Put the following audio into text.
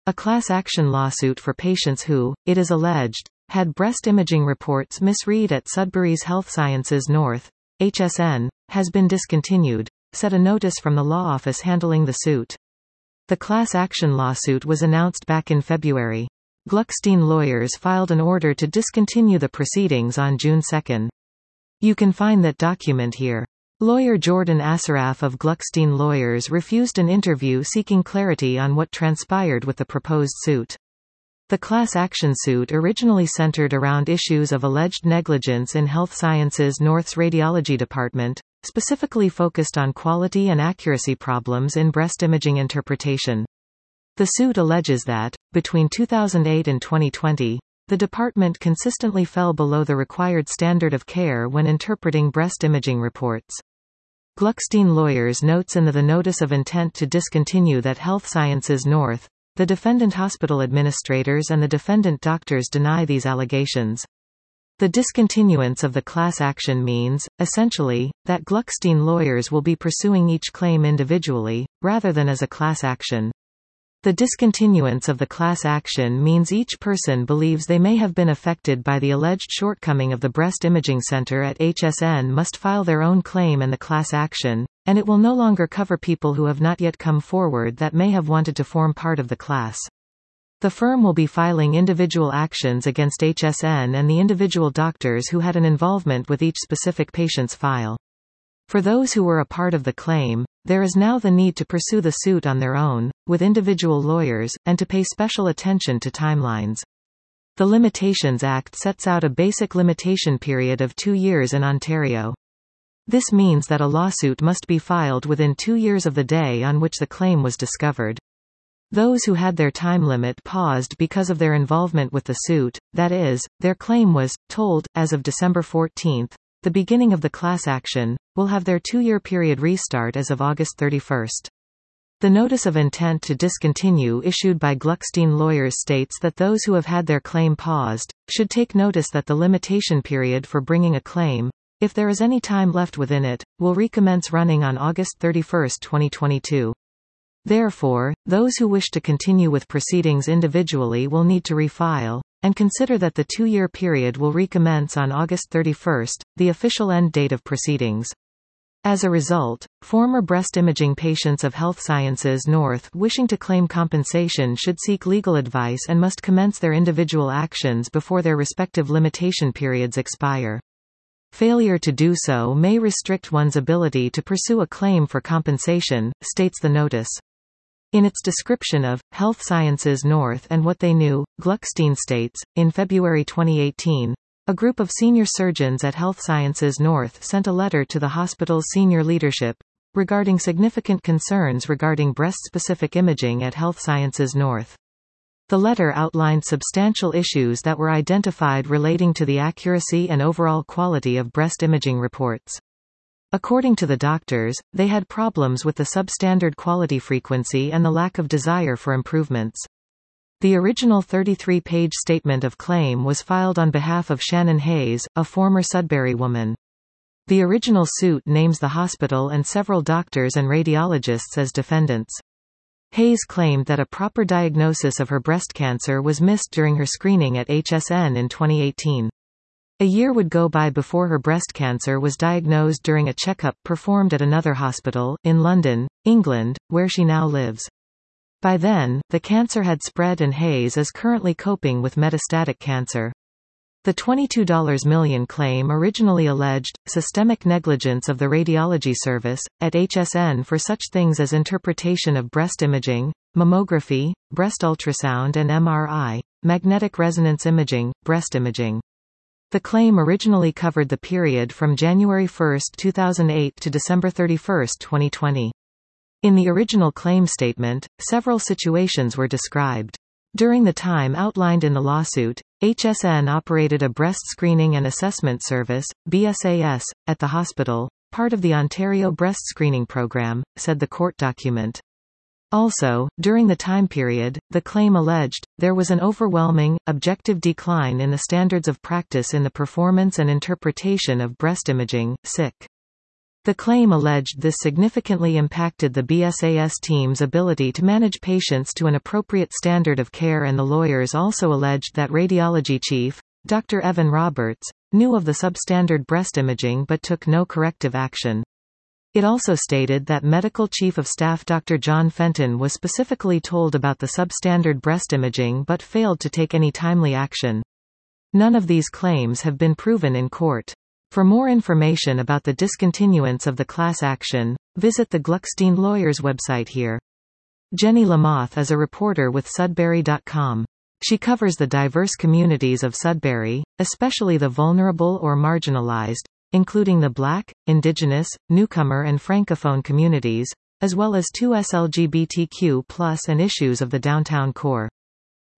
A class action lawsuit for patients who, it is alleged, had breast imaging reports misread at Sudbury's Health Sciences North, HSN, has been discontinued, said a notice from the law office handling the suit. The class action lawsuit was announced back in February. Gluckstein lawyers filed an order to discontinue the proceedings on June 2. You can find that document here. Lawyer Jordan Asaraf of Gluckstein Lawyers refused an interview seeking clarity on what transpired with the proposed suit. The class action suit originally centered around issues of alleged negligence in Health Sciences North's radiology department, specifically focused on quality and accuracy problems in breast imaging interpretation. The suit alleges that, between 2008 and 2020, the department consistently fell below the required standard of care when interpreting breast imaging reports. Gluckstein Lawyers notes in the notice of intent to discontinue that Health Sciences North, the defendant hospital administrators and the defendant doctors deny these allegations. The discontinuance of the class action means, essentially, that Gluckstein Lawyers will be pursuing each claim individually, rather than as a class action. The discontinuance of the class action means each person believes they may have been affected by the alleged shortcoming of the breast imaging center at HSN must file their own claim in the class action, and it will no longer cover people who have not yet come forward that may have wanted to form part of the class. The firm will be filing individual actions against HSN and the individual doctors who had an involvement with each specific patient's file. For those who were a part of the claim, there is now the need to pursue the suit on their own, with individual lawyers, and to pay special attention to timelines. The Limitations Act sets out a basic limitation period of 2 years in Ontario. This means that a lawsuit must be filed within 2 years of the day on which the claim was discovered. Those who had their time limit paused because of their involvement with the suit, that is, their claim was told, as of December 14, the beginning of the class action, will have their 2-year period restart as of August 31. The notice of intent to discontinue issued by Gluckstein Lawyers states that those who have had their claim paused, should take notice that the limitation period for bringing a claim, if there is any time left within it, will recommence running on August 31, 2022. Therefore, those who wish to continue with proceedings individually will need to refile, and consider that the 2-year period will recommence on August 31, the official end date of proceedings. As a result, former breast imaging patients of Health Sciences North wishing to claim compensation should seek legal advice and must commence their individual actions before their respective limitation periods expire. Failure to do so may restrict one's ability to pursue a claim for compensation, states the notice. In its description of Health Sciences North and what they knew, Gluckstein states, in February 2018, a group of senior surgeons at Health Sciences North sent a letter to the hospital's senior leadership regarding significant concerns regarding breast-specific imaging at Health Sciences North. The letter outlined substantial issues that were identified relating to the accuracy and overall quality of breast imaging reports. According to the doctors, they had problems with the substandard quality frequency and the lack of desire for improvements. The original 33-page statement of claim was filed on behalf of Shannon Hayes, a former Sudbury woman. The original suit names the hospital and several doctors and radiologists as defendants. Hayes claimed that a proper diagnosis of her breast cancer was missed during her screening at HSN in 2018. A year would go by before her breast cancer was diagnosed during a checkup performed at another hospital, in London, England, where she now lives. By then, the cancer had spread and Hayes is currently coping with metastatic cancer. The $22 million claim originally alleged systemic negligence of the radiology service at HSN for such things as interpretation of breast imaging, mammography, breast ultrasound and MRI, magnetic resonance imaging, breast imaging. The claim originally covered the period from January 1, 2008 to December 31, 2020. In the original claim statement, several situations were described. During the time outlined in the lawsuit, HSN operated a breast screening and assessment service, BSAS, at the hospital, part of the Ontario Breast Screening Program, said the court document. Also, during the time period, the claim alleged, there was an overwhelming, objective decline in the standards of practice in the performance and interpretation of breast imaging, SIC. The claim alleged this significantly impacted the BSAS team's ability to manage patients to an appropriate standard of care, and the lawyers also alleged that radiology chief, Dr. Evan Roberts, knew of the substandard breast imaging but took no corrective action. It also stated that Medical Chief of Staff Dr. John Fenton was specifically told about the substandard breast imaging but failed to take any timely action. None of these claims have been proven in court. For more information about the discontinuance of the class action, visit the Gluckstein Lawyers website here. Jenny Lamoth is a reporter with Sudbury.com. She covers the diverse communities of Sudbury, especially the vulnerable or marginalized, including the Black, Indigenous, newcomer and Francophone communities, as well as 2S LGBTQ+ and issues of the downtown core.